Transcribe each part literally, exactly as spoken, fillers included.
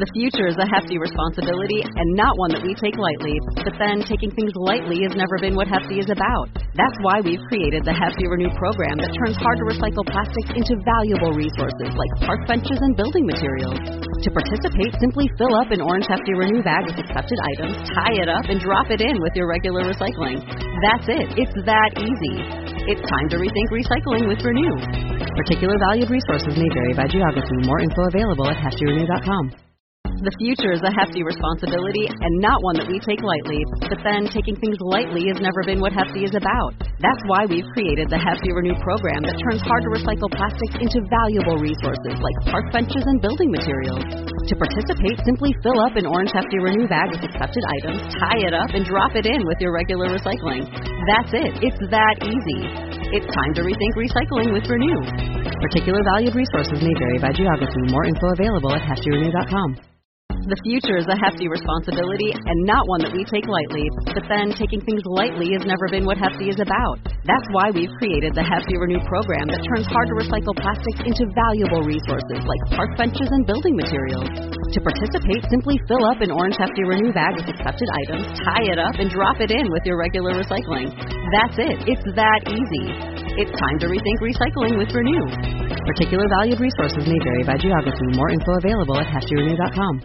The future is a hefty responsibility and not one that we take lightly. But then, taking things lightly has never been what Hefty is about. That's why we've created the Hefty Renew program that turns hard-to-recycle plastics into valuable resources like park benches and building materials. To participate, simply fill up an orange Hefty Renew bag with accepted items, tie it up, and drop it in with your regular recycling. That's it. It's that easy. It's time to rethink recycling with Renew. Particular valued resources may vary by geography. More info available at hefty renew dot com. The future is a hefty responsibility and not one that we take lightly. But then, taking things lightly has never been what Hefty is about. That's why we've created the Hefty Renew program that turns hard-to-recycle plastics into valuable resources like park benches and building materials. To participate, simply fill up an orange Hefty Renew bag with accepted items, tie it up, and drop it in with your regular recycling. That's it. It's that easy. It's time to rethink recycling with Renew. Particular valued resources may vary by geography. More info available at hefty renew dot com. The future is a hefty responsibility and not one that we take lightly. But then, taking things lightly has never been what Hefty is about. That's why we've created the Hefty Renew program that turns hard-to-recycle plastics into valuable resources like park benches and building materials. To participate, simply fill up an orange Hefty Renew bag with accepted items, tie it up, and drop it in with your regular recycling. That's it. It's that easy. It's time to rethink recycling with Renew. Particular valued resources may vary by geography. More info available at hefty renew dot com.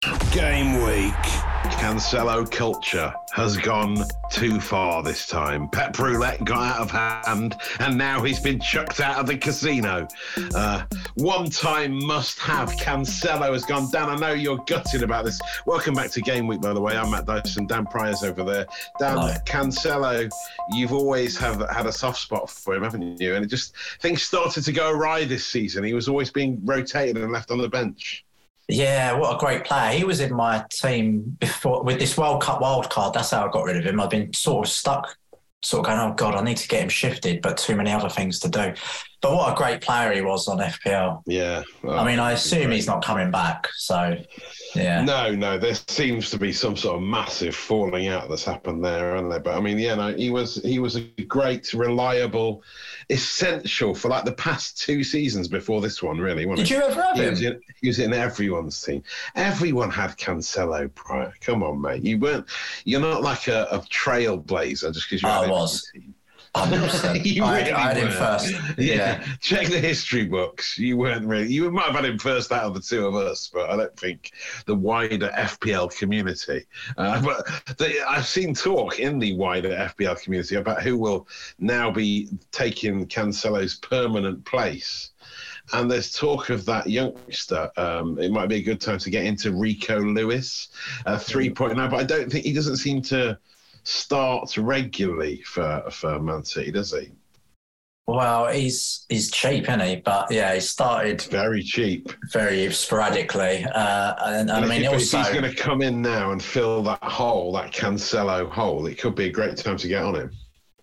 Game week. Cancelo culture has gone too far this time. Pep Roulette got out of hand, and now he's been chucked out of the casino. Uh, one-time must-have. Cancelo has gone down. I know you're gutted about this. Welcome back to Game Week, by the way. I'm Matt Dyson. Dan Pryor's over there. Dan, Hello. Cancelo, you've always have had a soft spot for him, haven't you? And it just things started to go awry this season. He was always being rotated and left on the bench. Yeah, what a great player. He was in my team before with this World Cup wild card. That's how I got rid of him. I've been sort of stuck, sort of going, oh, God, I need to get him shifted, but too many other things to do. But what a great player he was on F P L. Yeah. Well, I mean, I assume he's not coming back, so... Yeah. No, no, there seems to be some sort of massive falling out that's happened there, hasn't there? But I mean, yeah, no, he was he was a great, reliable, essential for like the past two seasons before this one, really, wasn't Did he? you ever have he him? Was in, he was in everyone's team. Everyone had Cancelo prior. Come on, mate. You weren't. You're not like a, a trailblazer just because you. I had was. Him team. one hundred percent. You I, really I had him were. first. Yeah. Yeah. Check the history books. You weren't really. You might have had him first out of the two of us, but I don't think the wider F P L community. Uh, but the, I've seen talk in the wider F P L community about who will now be taking Cancelo's permanent place. And there's talk of that youngster. Um, it might be a good time to get into Rico Lewis, uh, three point oh, but I don't think he doesn't seem to start regularly for for Man City, does he? Well, he's he's cheap, isn't he? But yeah, he started very cheap, very sporadically. Uh, and, and I mean, if, also if he's going to come in now and fill that hole, that Cancelo hole, it could be a great time to get on him.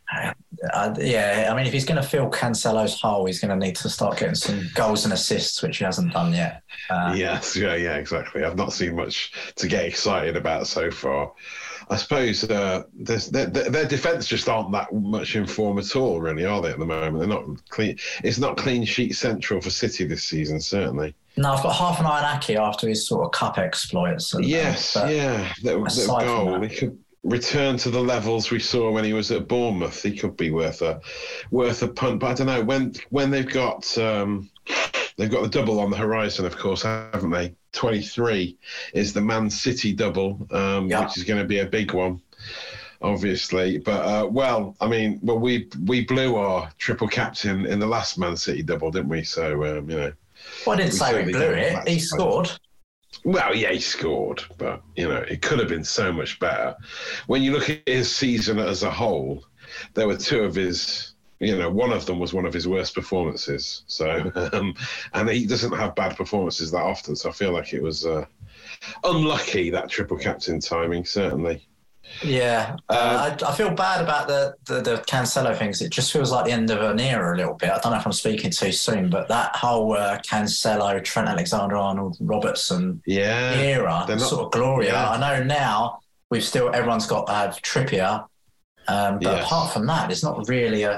Uh, yeah, I mean, if he's going to fill Cancelo's hole, he's going to need to start getting some goals and assists, which he hasn't done yet. Uh, yes, yeah, yeah, exactly. I've not seen much to get excited about so far. I suppose uh, their, their defence just aren't that much in form at all, really, are they, at the moment? They're not clean. It's not clean sheet central for City this season, certainly. No, I've got half an eye on Ake after his sort of cup exploits. And, yes, uh, yeah, that, that goal. That. He could return to the levels we saw when he was at Bournemouth. He could be worth a worth a punt, but I don't know when when they've got um, they've got the double on the horizon, of course, haven't they? twenty-three is the Man City double, um, yeah. which is going to be a big one, obviously. But uh, well, I mean, well, we we blew our triple captain in the last Man City double, didn't we? So um, you know, well, I didn't we say we blew it. He scored. Well, yeah, he scored, but, you know, it could have been so much better. When you look at his season as a whole, there were two of his, you know, one of them was one of his worst performances. So, um, and he doesn't have bad performances that often, so I feel like it was uh, unlucky, that triple captain timing, certainly. Yeah, uh, I, I feel bad about the, the, the Cancelo things. It just feels like the end of an era a little bit. I don't know if I'm speaking too soon, but that whole uh, Cancelo, Trent Alexander-Arnold, Robertson yeah, era, not, sort of glory. Yeah. I know now we've still everyone's got to have Trippier, um, but yes. apart from that, it's not really a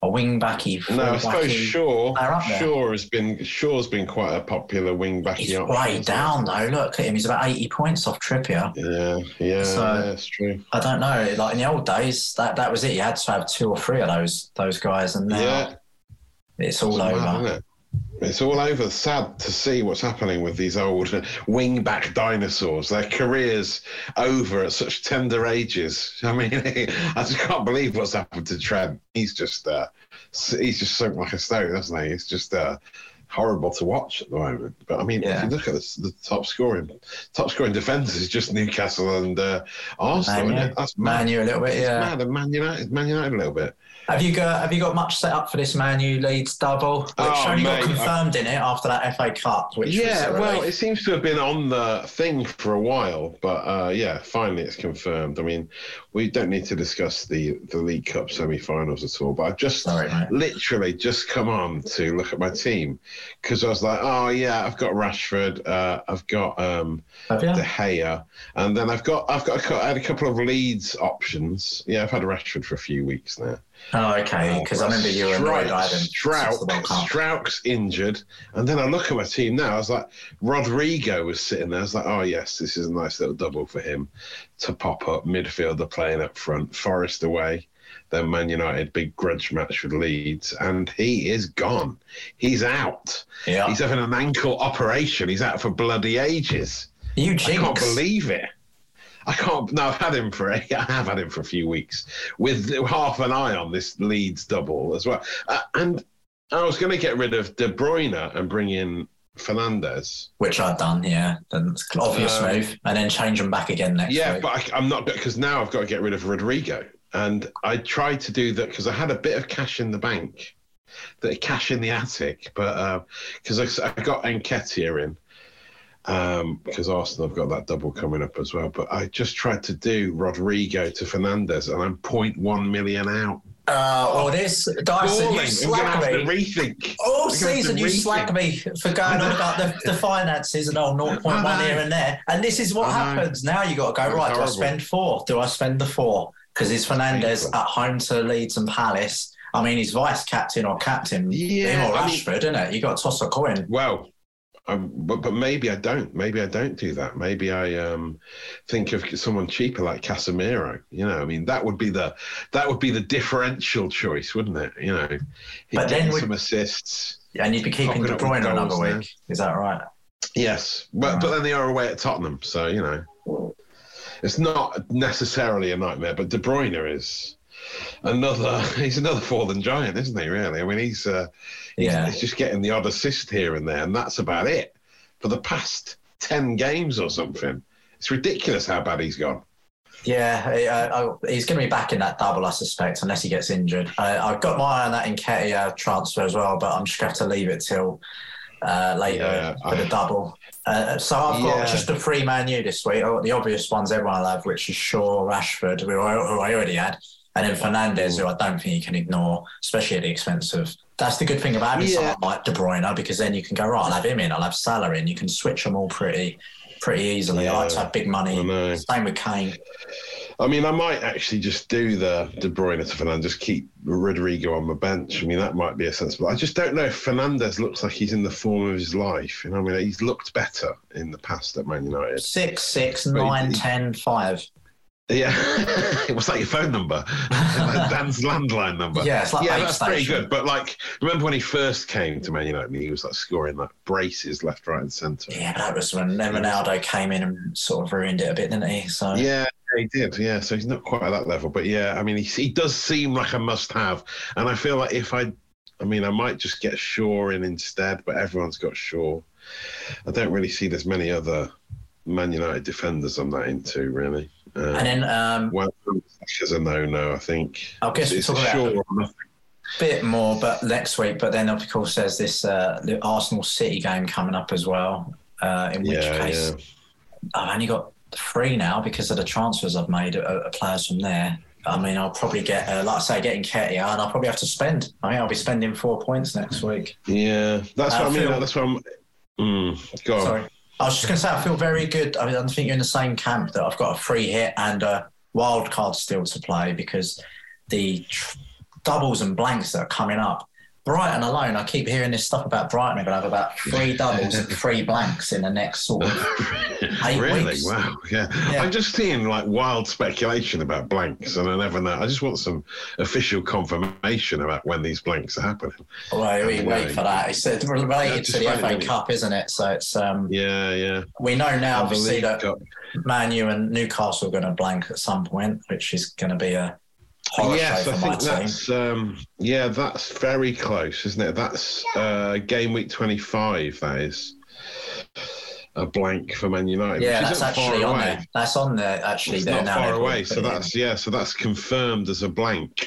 a wing backy. No, I suppose Shaw. up there. Shaw has been Shaw's been quite a popular wing backy. He's option, way down though. Look at him; he's about eighty points off Trippier. Yeah, yeah, so, yeah, that's true. I don't know. Like in the old days, that, that was it. You had to have two or three of those those guys, and now yeah. it's all it's over. Mad, isn't it? It's all over. Sad to see what's happening with these old wing-back dinosaurs. Their careers over at such tender ages. I mean, I just can't believe what's happened to Trent. He's just, uh, he's just sunk like a stone, hasn't he? It's just uh, horrible to watch at the moment. But I mean, yeah. if you look at the, the top scoring, top scoring defenders is just Newcastle and uh, Arsenal. Man, isn't yeah. it? That's Man U a little bit, yeah. It's mad. And Man United, Man United a little bit. Have you got Have you got much set up for this Man U Leeds double? Which oh, only mate, got confirmed I... in it after that F A Cup. Which yeah, was well, it seems to have been on the thing for a while, but uh, yeah, finally it's confirmed. I mean, we don't need to discuss the the League Cup semi-finals at all, but I've just Sorry, literally just come on to look at my team because I was like, oh yeah, I've got Rashford, uh, I've got um, De Gea, and then I've got I've got a, I had a couple of Leeds options. Yeah, I've had Rashford for a few weeks now. Oh, okay. Because uh, I remember you were annoyed I had him. Strauch's injured. And then I look at my team now. I was like, Rodrigo was sitting there. I was like, oh, yes, this is a nice little double for him to pop up. Midfielder playing up front. Forest away. Then Man United, big grudge match with Leeds. And he is gone. He's out. Yeah. He's having an ankle operation. He's out for bloody ages. You jinx. I can't believe it. I can't. No, I've had him for. A, I have had him for a few weeks with half an eye on this Leeds double as well. Uh, and I was going to get rid of De Bruyne and bring in Fernandes, which I've done. Yeah, that's obvious um, move, and then change them back again next yeah, week. but I, I'm not because now I've got to get rid of Rodrigo, and I tried to do that because I had a bit of cash in the bank, the cash in the attic, but because uh, I, I got Nketiah in. Um, because Arsenal have got that double coming up as well. But I just tried to do Rodrigo to Fernandes, and I'm zero point one million out. Uh, oh, this Dyson, you slag me. Rethink. All season you slag me for going on about the, the finances and oh, zero point one here and there. And this is what happens. Now you got to go, That's right, horrible. do I spend four? Do I spend the four? Because it's Fernandes at home to Leeds and Palace. I mean, he's vice-captain or captain, yeah, him or I Rashford, mean, isn't it? You got to toss a coin. Well, Um, but, but maybe I don't. Maybe I don't do that. Maybe I um, think of someone cheaper like Casemiro. You know, I mean, that would be the that would be the differential choice, wouldn't it? You know, he'd but then some assists, and you'd be keeping De Bruyne another week. Now. Is that right? Yes, but right. but then they are away at Tottenham, so you know, it's not necessarily a nightmare. But De Bruyne is another. He's another fallen giant, isn't he? Really? I mean, he's. Uh, Yeah, he's just getting the odd assist here and there, and that's about it for the past ten games or something. It's ridiculous how bad he's gone. Yeah, uh, he's going to be back in that double, I suspect, unless he gets injured. Uh, I've got my eye on that Nketiah transfer as well, but I'm just going to have to leave it till uh, later yeah, for I, the double. Uh, so I've got yeah. just a free Man U this week. I've got the obvious ones everyone will have, which is Shaw, Rashford, who I, who I already had, and then Fernandes, who I don't think you can ignore, especially at the expense of. That's the good thing about having yeah. someone like De Bruyne, because then you can go, right, I'll have him in, I'll have Salah in. You can switch them all pretty pretty easily. Yeah, I like to have big money. Same with Kane. I mean, I might actually just do the De Bruyne to Fernandes, just keep Rodrigo on the bench. I mean, that might be a sensible. I just don't know if Fernandes looks like he's in the form of his life. You know, I mean, he's looked better in the past at Man United. Six, six, nine, he, ten, five. Yeah, what's that? Your phone number? Dan's landline number. Yeah, it's like yeah, that's station. Pretty good. But like, remember when he first came to Man United, he was like scoring like braces left, right, and centre. Yeah, but that was when Ronaldo came in and sort of ruined it a bit, didn't he? So yeah, he did. Yeah, so he's not quite at that level, but yeah, I mean, he he does seem like a must-have, and I feel like if I, I mean, I might just get Shaw in instead, but everyone's got Shaw. I don't really see there's many other Man United defenders I'm not into really. Uh, and then um, well, is a no-no, I think. I guess it's we'll talk about a bit more, but next week. But then, of course, there's this uh, the Arsenal City game coming up as well. Uh, in which yeah, case, yeah. I've only got three now because of the transfers I've made. Uh, players from there. I mean, I'll probably get, uh, like I say, getting Nketiah, and I'll probably have to spend. I mean, I'll be spending four points next week. Yeah, that's uh, what I mean. Feel, that's what I'm. Mm, go on. Sorry. I was just going to say, I feel very good. I mean, I think you're in the same camp that I've got a free hit and a wild card still to play because the tr- doubles and blanks that are coming up. Brighton alone, I keep hearing this stuff about Brighton. They're going to have about three doubles and three blanks in the next sort of eight really? weeks. Wow. Yeah. yeah. I'm just seeing like wild speculation about blanks, and I never know. I just want some official confirmation about when these blanks are happening. Well, we wait for that. It's uh, related to the F A Cup, isn't it? So it's um. Yeah, yeah. We know now, obviously, that Cup. Man U and Newcastle are going to blank at some point, which is going to be a horror yes, show for I my think team. that's um, yeah, that's very close, isn't it? That's uh, game week twenty-five. That is a blank for Man United. Yeah, which that's isn't actually far on away. there. That's on there actually. It's there not now, far everyone, away, so yeah. that's yeah, so that's confirmed as a blank.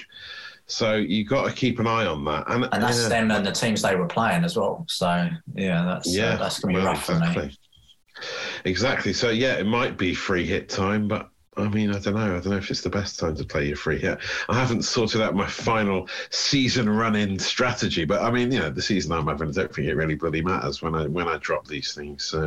So you got to keep an eye on that, and, And that's yeah. them and the teams they were playing as well. So yeah, that's yeah, uh, that's going to be well, rough for exactly. me. Exactly. So yeah, it might be free hit time, but I mean, I don't know. I don't know if it's the best time to play your free hit. I haven't sorted out my final season run-in strategy, but I mean, you know, the season I'm having, I don't think it really bloody matters when I when I drop these things. So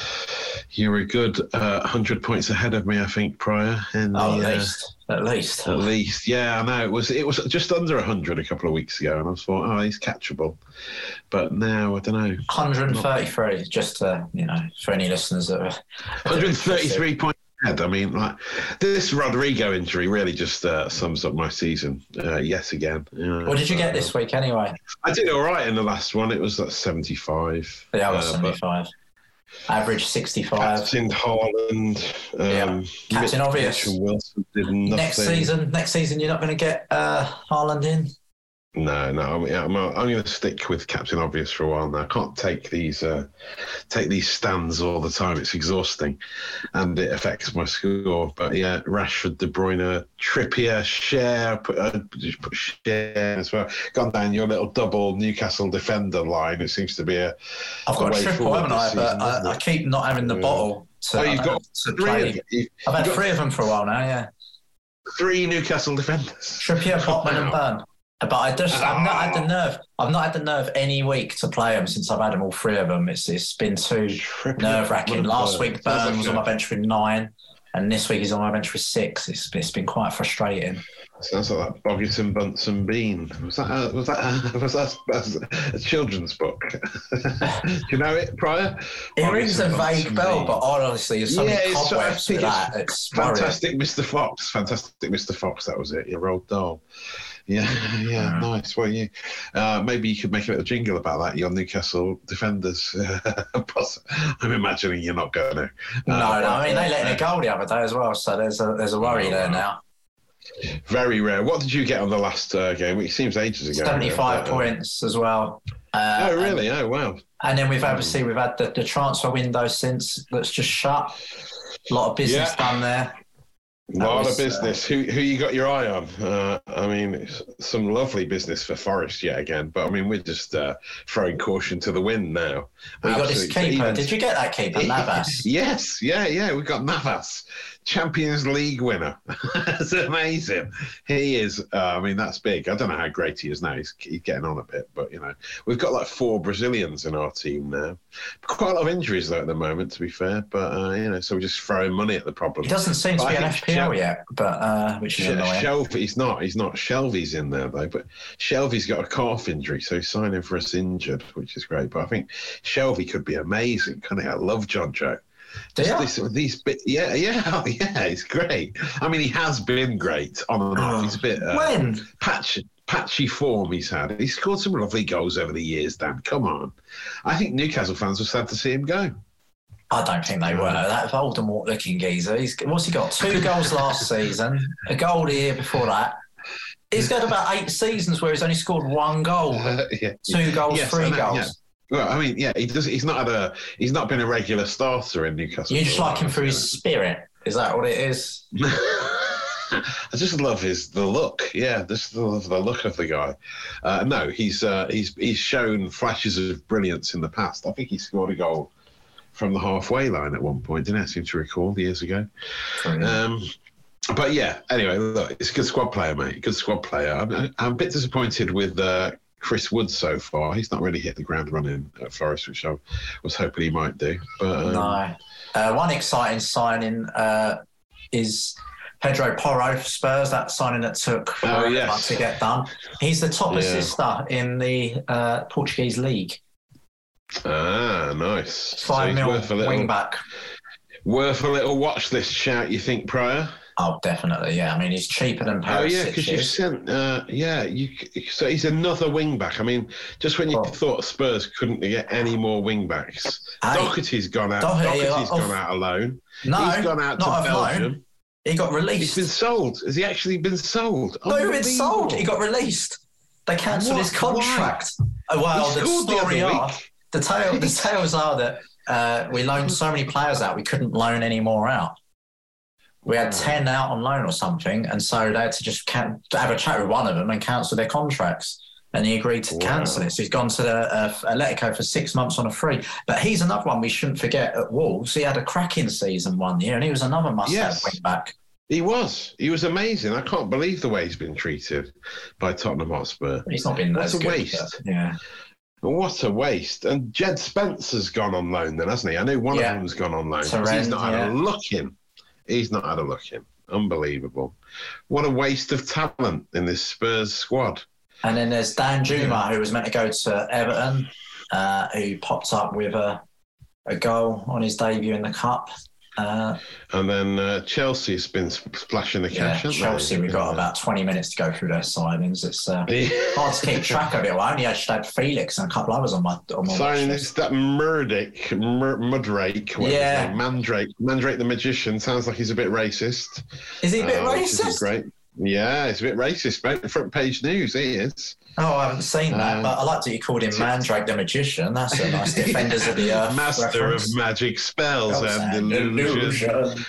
you're a good uh, hundred points ahead of me, I think, Prior. In the, Oh, at uh, least, at least, At least, yeah, I know. It was it was just under one hundred a couple of weeks ago, and I thought, oh, he's catchable. But now, I don't know. one hundred thirty-three, just to, you know, for any listeners that are... one hundred thirty-three points ahead. I mean, like, this Rodrigo injury really just uh, sums up my season uh, yet again. Yeah, What did you get this week anyway? I did all right in the last one. It was like seventy-five. Yeah, I was Uh, seventy-five. Average sixty-five. Captain Haaland. Um, Yeah. Captain Mitch obvious. and Wilson did nothing. Next season, next season, you're not going to get uh, Haaland in? No, no, I'm, yeah, I'm, I'm going to stick with Captain Obvious for a while now. I can't take these uh, take these stands all the time. It's exhausting, and it affects my score. But yeah, Rashford, De Bruyne, Trippier, Share, put, uh, just put Share as well. Gone down your little double Newcastle defender line. It seems to be a. I've got a a triple, haven't I? But I, I keep not having the Yeah. bottle. To, Oh, you've I got don't- to three. play. Of, you, I've had you've got three of them for a while now, yeah. three Newcastle defenders. Trippier, Botman and Burn. But I just, I've not had the nerve. I've not had the nerve any week to play them since I've had them all three of them. It's it's been too Trippier, nerve wracking. Botman, Last Burn. week Burn Sounds was like on my a- bench with nine, and this week he's on my bench with six. It's it's been quite frustrating. Sounds like that Boggington Bunsen Bean. Was that a, was that a, was that a, a children's book? Do you know it, Prior? It rings a Boggington vague Bunsen bell, Bean. but honestly, there's so Yeah, many it's- I cobwebs think with it's that. It's worrying. Fantastic Mister Fox. Fantastic Mister Fox, that was it. Your old doll. Yeah, yeah, Yeah. nice. Well, you uh, maybe you could make a little jingle about that. Your Newcastle defenders. I'm imagining you're not going to. No, no. I mean, they let in a goal the other day as well, so there's a there's a worry Oh, there wow. now. Very rare. What did you get on the last uh, game? It seems ages ago. seventy-five Uh, points as well. Uh, Oh, really? Oh, wow. And then we've obviously we've had the, the transfer window since that's just shut. A lot of business Yeah. done there. A lot was, of business. who who you got your eye on? Uh, I mean, it's some lovely business for Forest yet again. But I mean, we're just uh, throwing caution to the wind now. We got this Absolutely. keeper. Even- Did you get that keeper, Navas? Yes, yeah, yeah. We got Navas, Champions League winner. That's amazing. He is. Uh, I mean, that's big. I don't know how great he is now. He's, he's getting on a bit, but you know, we've got like four Brazilians in our team now. Quite a lot of injuries though at the moment, to be fair. But uh, you know, so we're just throwing money at the problem. He doesn't seem to But be I an think F P L Shel- yet, but uh, which is Sh- annoying. Shelby, he's not. He's not. Shelby's in there though, but Shelby's got a calf injury, so he's signing for us injured, which is great. But I think Shelby could be amazing, couldn't he? I love John Joe. Do you? This, these bit, yeah, yeah, yeah. He's great. I mean, he has been great on and off. He's a bit uh, When? patchy, patchy form he's had. He's scored some lovely goals over the years. Dan, come on. I think Newcastle fans were sad to see him go. I don't think they were. That Voldemort-looking geezer. He's, what's he got? Two goals last season, a goal the year before that. He's got about eight seasons where he's only scored one goal, Uh, yeah, two goals, Yes, three I know, goals. yeah. Well, I mean, yeah, he does. He's not had a. He's not been a regular starter in Newcastle. You just for a like him while, for you his spirit. Is that what it is? know. I just love his the look. Yeah, just love the look of the guy. Uh, no, he's uh, he's he's shown flashes of brilliance in the past. I think he scored a goal from the halfway line at one point, didn't I? I seem to recall years ago. Um, but yeah, anyway, look, it's a good squad player, mate. Good squad player. I'm, I'm a bit disappointed with uh, Chris Wood so far. He's not really hit the ground running at Forest, which I was hoping he might do. But um, No. Uh, one exciting signing uh, is Pedro Porro for Spurs, that signing that took Oh, forever yes. to get done. He's the top Yeah. assister in the uh, Portuguese league. Ah, nice. Five so mil worth a little, wing back. Worth a little watch list shout, you think, Pryor? Oh, definitely, yeah. I mean, he's cheaper than Perisic. Oh, yeah, because you sent, uh, yeah, you. So he's another wing back. I mean, just when you Oh. thought Spurs couldn't get any more wing backs, Hey, Doherty's gone out. Doherty, Doherty's uh, gone off- out alone. No, he's gone out to not of Belgium. loan. He got He's released. been sold. Has he actually been sold? No, he's been sold. Unbelievable. He got released. They cancelled What? his contract. Oh, well, He the scored the story other are week. the tale. The tales are that uh, we loaned so many players out, we couldn't loan any more out. We had ten out on loan or something, and so they had to just can- to have a chat with one of them and cancel their contracts. And he agreed to Wow. cancel it. So he's gone to the uh, Atletico for six months on a free. But he's another one we shouldn't forget at Wolves. He had a cracking season one year, and he was another must-have Yes. wing back. He was. He was amazing. I can't believe the way he's been treated by Tottenham Hotspur. He's not been What as a good, waste. but, yeah. What a waste. And Jed Spencer's gone on loan then, hasn't he? I know one Yeah. of them's gone on loan. Terend, he's not had yeah. a look in. He's not had a look in. Unbelievable. What a waste of talent in this Spurs squad. And then there's Dan Juma, who was meant to go to Everton, uh, who popped up with a, a goal on his debut in the Cup. Uh, And then uh, Chelsea's been splashing the yeah, cash, haven't Chelsea, they? we've got about twenty minutes to go through their signings. It's uh, Yeah. hard to keep track of it. Well, I only actually had Felix and a couple others on my, on my watch Signing list. this, that Murdick, Mur- Mudrake, whatever his Yeah. name, Mandrake, Mandrake the magician, sounds like he's a bit racist. Is he a bit Uh, which isn't racist? Great. Yeah, it's a bit racist, mate. Front page news, he is. Oh, I haven't seen that, Um, but I liked that you called him Mandrake the Magician. That's a nice Defenders of the Earth Master reference. of magic spells Spells and and illusions. illusion.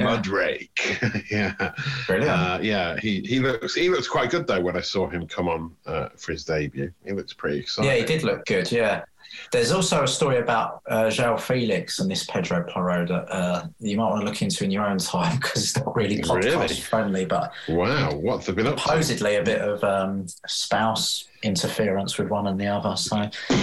Mudrake. yeah. Brilliant. Uh, yeah, he, he looks he looks quite good though when I saw him come on uh, for his debut. He looks pretty exciting. Yeah, he did look good, yeah. There's also a story about uh, João Felix and this Pedro Porro that uh, you might want to look into in your own time because it's not really podcast Really? friendly, but Wow, what they've been up to. supposedly a bit of um, spouse interference with one and the other. So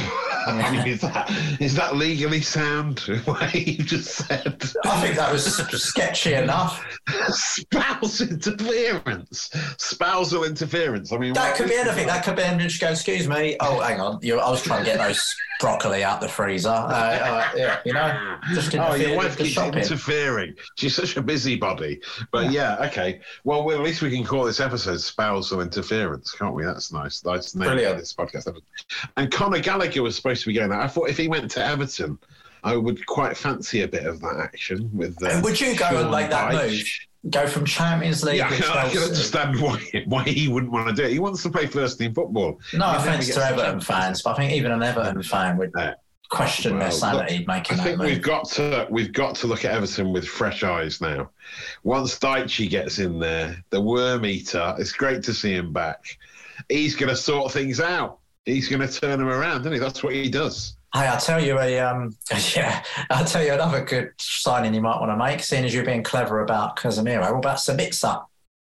is, that, is that legally sound? What you just said? I think that was sketchy enough. Spouse interference. Spousal interference. I mean, That what could be is anything. That could be anything. Just go, excuse me. Oh, hang on. You, I was trying to get those broccoli out the freezer. Uh, uh, yeah, you know, just Oh, interfere your wife with the keeps shopping. interfering. She's such a busybody. But yeah. okay. Well, well, at least we can call this episode Spousal Interference, can't we? That's nice. Nice name Brilliant. for this podcast. And Conor Gallagher was supposed to be going there. I thought if he went to Everton, I would quite fancy a bit of that action with. Uh, Would you go and Sean make that Dyche. move? Go from Champions League Yeah, I with can, I can Chelsea. understand why why he wouldn't want to do it. He wants to play first team football. No He never offence gets to the Everton chance. fans, but I think even an Everton fan would Yeah. question their Well, sanity look, making I that think move. we've got to we've got to look at Everton with fresh eyes now. Once Dyche gets in there, the worm eater, it's great to see him back. He's going to sort things out. He's going to turn them around, isn't he? That's what he does. Hey, I'll tell you a um, yeah, I'll tell you another good signing you might want to make, seeing as you're being clever about Casemiro. What about Sabitzer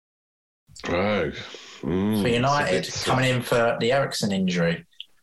Oh, mm, for United, Sabitzer. coming in for the Eriksen injury?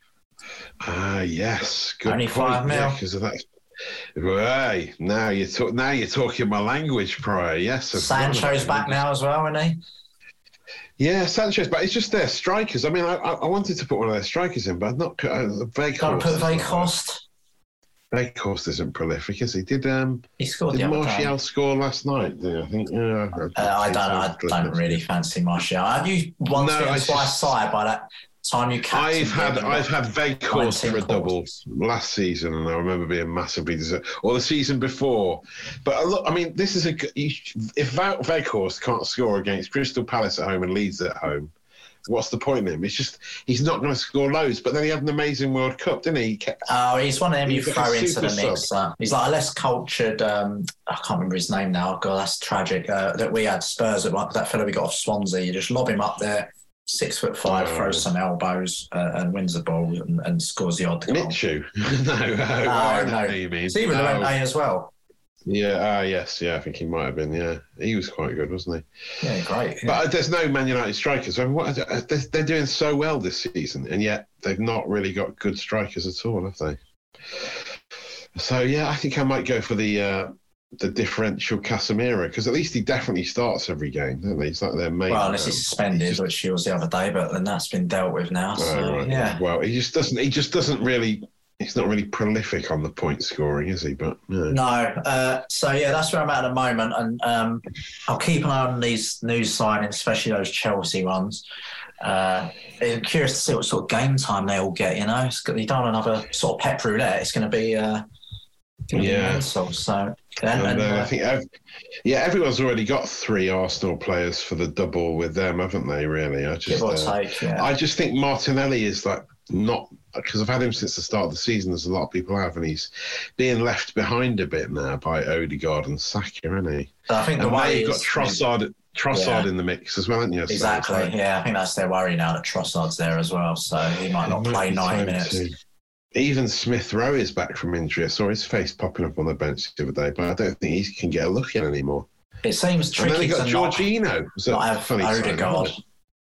Ah, yes, good Only point. five mil. Yeah, because of that. Right now you're talk, now you're talking my language, Pryor. Yes, I've forgotten Sancho's about back him. now as well, isn't he? Yeah, Sancho's back. It's just their strikers. I mean, I, I I wanted to put one of their strikers in, but I've not. Uh, Veghorst. Got to put is not- Veghorst. Veghorst isn't prolific, is he? Did um He scored did the other Martial day. score last night? Yeah, I think. Yeah, Uh, I don't. I don't really fancy Martial. Have you once No, been I twice just- side by that time you captained I've had him? I've had Veghorst for a nineteen double goals. last season, and I remember being massively deserved, or the season before. But uh, look, I mean, this is a g- you sh- if Ve- Veghorst can't score against Crystal Palace at home and Leeds at home, what's the point in him? It's just he's not going to score loads. But then he had an amazing World Cup, didn't he? He kept Oh, he's one of them you He's like a throw into the super mix. Uh, he's like a less cultured. Um, I can't remember his name now. God, that's tragic. Uh, that we had Spurs at like that fellow we got off Swansea. You just lob him up there, six foot five, Oh. throws some elbows, uh, and wins the ball and, and scores the odd goal. Michu. no, oh, I know no. who you mean. Is he with Oh, Lorente as well? yeah, ah, yes, yeah, I think he might have been. Yeah, he was quite good, wasn't he? Yeah, great. Yeah. But uh, there's no Man United strikers. I mean, what, uh, they're, they're doing so well this season, and yet they've not really got good strikers at all, have they? So yeah, I think I might go for the uh, the differential Casemiro, because at least he definitely starts every game, don't he? He's like their main. Well, unless um, he's suspended, just, which he was the other day, but then that's been dealt with now. So oh, right. yeah. Well, he just doesn't. He just doesn't really. He's not really prolific on the point scoring, is he? But no. No. Uh, so yeah, that's where I'm at at the moment, and um, I'll keep an eye on these news signings, especially those Chelsea ones. Uh, I'm curious to see what sort of game time they all get. You know, it's got, you don't want another sort of pep roulette. It's going to be. Uh, Yeah. So, so and, and, uh, uh, I think, ev- yeah, everyone's already got three Arsenal players for the double with them, haven't they? Really, I just, give or uh, take. Yeah. I just think Martinelli is like not because I've had him since the start of the season. As a lot of people have, and he's being left behind a bit now by Odegaard and Saka, isn't he? I think the And now way you've got is- Trossard, Trossard Yeah. in the mix as well, haven't you? So it's Exactly. like- Yeah, I think that's their worry now that Trossard's there as well, so he might not It might play be ninety time minutes. to- Even Smith Rowe is back from injury. I saw his face popping up on the bench the other day, but I don't think he can get a look in anymore. It seems And then tricky they got to not, Jorginho. So not have funny sign, Odegaard. isn't it?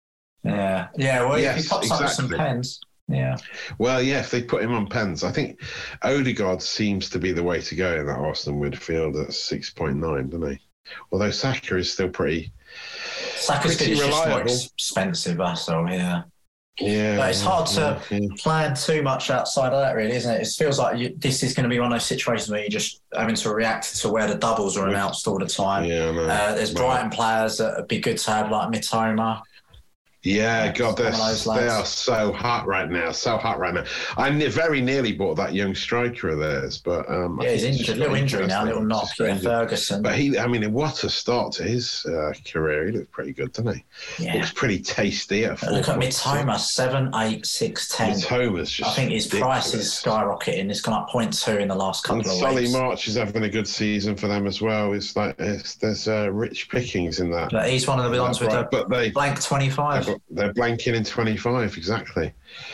Yeah, yeah. Well, Yes, if he pops up with some exactly. pens. Yeah, Well, yeah, if they put him on pens, I think Odegaard seems to be the way to go in that Arsenal midfield at six point nine, doesn't he? Although Saka is still pretty, Saka's pretty good. It's just more reliable. expensive, that's all. Yeah, Yeah. but it's hard to yeah, yeah. plan too much outside of that, really, isn't it? It feels like you, this is going to be one of those situations where you're just having to react to where the doubles are announced all the time. Yeah, I know. Uh, there's Right. Brighton players that would be good to have, like Mitoma. Yeah, Yeah, God, they're, some of those they lads. are so hot right now, so hot right now. I ne- very nearly bought that young striker of theirs, but um, I Yeah, he's think it's injured, just little got injury now, injured, little knock. Yeah, suspended. Ferguson. But he, I mean, what a start to his uh, career. He looked pretty good, didn't he? yeah. Looks pretty tasty at four. Look at Mitoma, seven, eight, six, ten. Mittoma's just I think his price is ridiculous. skyrocketing. It's gone up point two in the last couple And of Solly weeks. March is having a good season for them as well. It's like it's, there's uh, rich pickings in that. But he's one of the ones with Right, a but they blank twenty-five. they're, they're blanking in twenty-five exactly.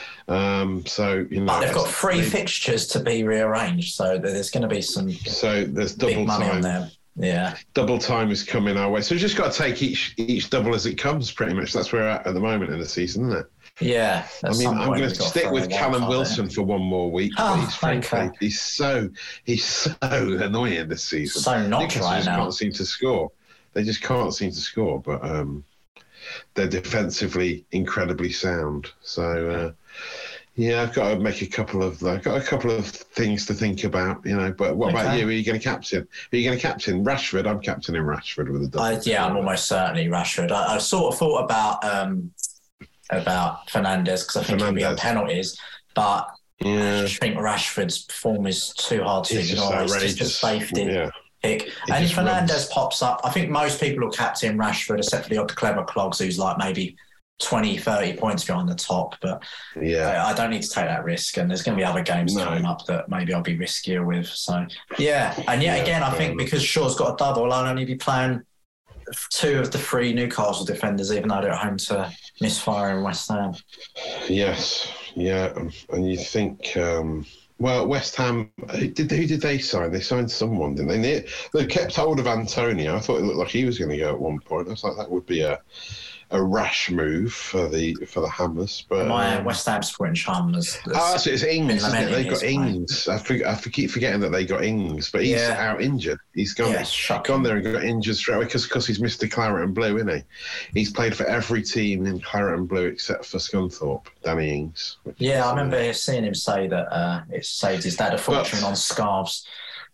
Um, so you know But they've got three they- fixtures to be rearranged, so there's going to be some So there's double big money time. on them. Yeah, Double time is coming our way. So we've just got to take each each double as it comes. Pretty much that's where we're at at the moment in the season, isn't it? yeah. I mean, I'm going to stick with Callum Wilson for one more week. Oh, But he's frankly, okay. he's so he's so annoying this season. So not Newcastle right just now. can't seem to score. They just can't seem to score. But um, they're defensively incredibly sound. So uh, yeah, I've got to make a couple of I've got a couple of things to think about. You know, but what about Okay. you? Who are you going to captain? Who are you going to captain? Rashford. I'm captaining Rashford with a double. I, yeah, I'm almost certainly Rashford. I, I sort of thought about um, about Fernandes because I think he'll be on Fernandes. penalties, but I Yeah, just think Rashford's form is too hard to he's just ignore. It's outrageous. just a safety Yeah. pick. And if just Fernandes runs. pops up, I think most people will captain Rashford, except for the odd clever clogs who's like maybe twenty, thirty points behind the top. But Yeah. I, I don't need to take that risk. And there's going to be other games No. coming up that maybe I'll be riskier with. So, yeah. And yet Yeah, again, I fair think enough. because Shaw's got a double, I'll only be playing two of the three Newcastle defenders, even though they're at home to misfire in West Ham. Yes, yeah, um, and you think, um, well, West Ham, who did who did they sign? They signed someone, didn't they? They, they kept hold of Antonio. I thought it looked like he was going to go at one point. I was like, that would be a a rash move for the for the Hammers. But My um, West Ham supporting Chum has. oh, so it's Ings, been isn't it? lamenting They've got his play. Ings. I, forget, I keep forgetting that they got Ings, but he's Yeah. out injured. He's gone. Yeah, shocking. Gone there and got injured straight away because he's Mister Claret and Blue, isn't he? He's played for every team in Claret and Blue except for Scunthorpe, Danny Ings. which Yeah, is, I uh, remember seeing him say that uh, it saved his dad a fortune on scarves.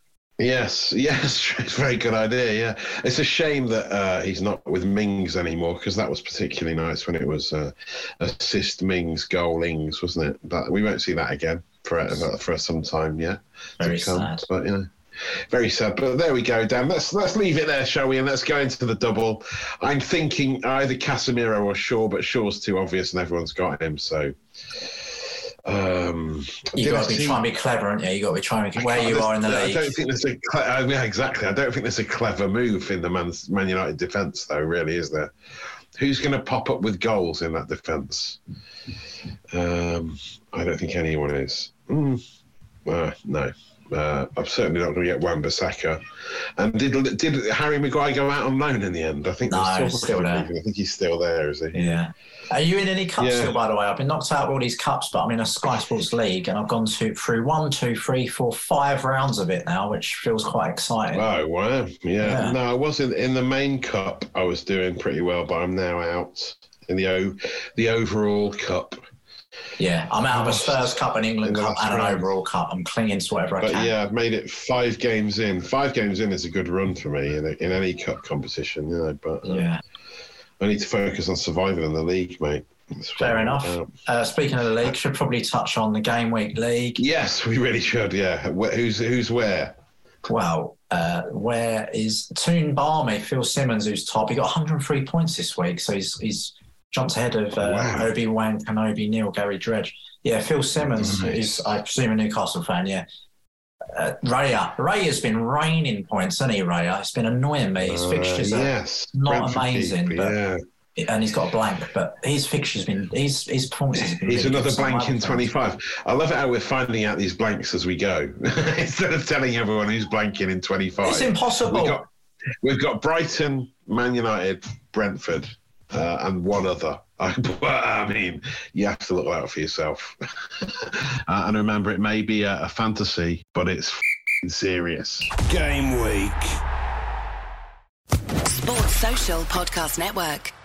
Yes, yes, it's a very good idea. Yeah, it's a shame that uh, he's not with Mings anymore because that was particularly nice when it was uh, assist Mings, goal Ings, wasn't it? But we won't see that again for for some time yet. to Very come. sad. But you know, very sad. But there we go, Dan. Let's let's leave it there, shall we? And let's go into the double. I'm thinking either Casemiro or Shaw, but Shaw's too obvious and everyone's got him. So. Um, You did got I to be see- trying to be clever, haven't you? You got to be trying to be where I you can't- are in the I league. don't think there's a cle- uh, yeah, exactly. I don't think there's a clever move in the Man, Man United defence, though. Really, is there? Who's going to pop up with goals in that defence? Um, I don't think anyone is. Mm. Uh, no, Uh, I'm certainly not going to get Wan-Bissaka. And did did Harry Maguire go out on loan in the end? I think no, still, he's still there. I think he's still there, is he? Yeah. Are you in any cups yeah. still, by the way? I've been knocked out of all these cups, but I'm in a Sky Sports League, and I've gone to, through one, two, three, four, five rounds of it now, which feels quite exciting. Oh, wow. Yeah. yeah. No, I wasn't in the main cup. I was doing pretty well, but I'm now out in the o- the overall cup. Yeah, I'm out of a Spurs Cup, an England Cup, and an round. overall cup. I'm clinging to whatever but I can. yeah, I've made it five games in. Five games in is a good run for me in, a, in any cup competition, you know. But uh, yeah, I need to focus on surviving in the league, mate. That's Fair enough. Uh, speaking of the league, should probably touch on the Game Week League. Yes, we really should. Yeah, who's who's where? Well, uh, where is Toon Barmy, Phil Simmons, who's top? He got one hundred three points this week, so he's he's jumped ahead of uh, wow. Obi-Wan Kenobi, Neil, Gary Dredge. Yeah, Phil Simmons nice. is, I presume, a Newcastle fan. Yeah. Uh, Raya. Raya's been raining points, hasn't he, Raya? It's been annoying me. His fixtures uh, are yes. not Brentford amazing, keep, but yeah. and he's got a blank, but his fixtures been his his performances have been. He's really another good. blank in twenty-five. I love it how we're finding out these blanks as we go instead of telling everyone who's blanking in twenty-five. It's impossible. We've got, we've got Brighton, Man United, Brentford, uh, and one other. But, I mean, you have to look out for yourself. uh, and remember, it may be a, a fantasy, but it's f***ing serious. Game Week. Sports Social Podcast Network.